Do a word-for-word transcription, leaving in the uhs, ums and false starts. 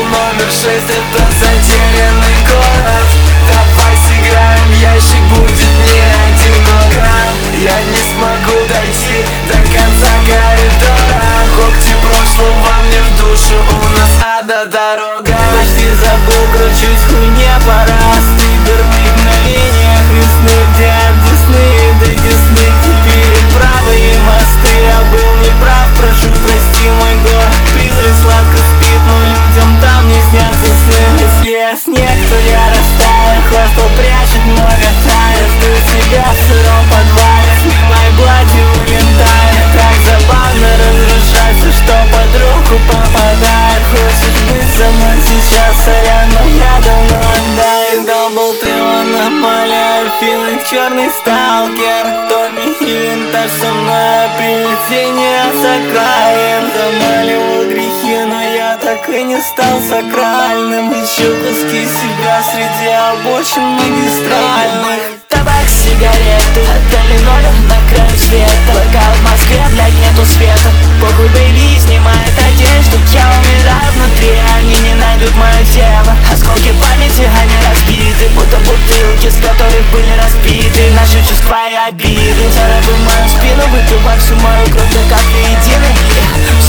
номер шесть, это затерянный город. Давай сыграем в ящик, будет не один грамм. Я не смогу дойти до конца коридора. Когти прошлого мне в душу, у нас одна дорога. Почти забыл, кручусь, хуйне пора. Стыдерные мгновения хрустны, где от Десны до Десны. Теперь правые мосты, я был неправ, прошу прости мой город. Призрак сладко спит, но людям там не снятся сны. Если я снег, то я растаю, хвостом прячет много тайн. Жду тебя в сыром подвале, снимай платье, улетает. Так забавно разрушаться, что под руку попадает. Хочешь быть со мной сейчас, сорян, но я давно отдаю. Дабл трон, намаляю, филинг, черный сталкер. Томми и винтаж со мной, привидение с окраин. Замаливал грехи, но я так и не стал сакральным. Ищу куски себя среди обочин магистральных. Табак, сигареты, отдали номер на краю света. Пока в Москве, блядь, нету света. Похуй, бейли, снимает одежду. Я умираю внутри, они не найдут мое тело. Осколки памяти, они разбиты, будто бутылки, с которых были распиты наши чувства и обиды. Царапай мою спину, выпивай всю мою кровь до капли единой.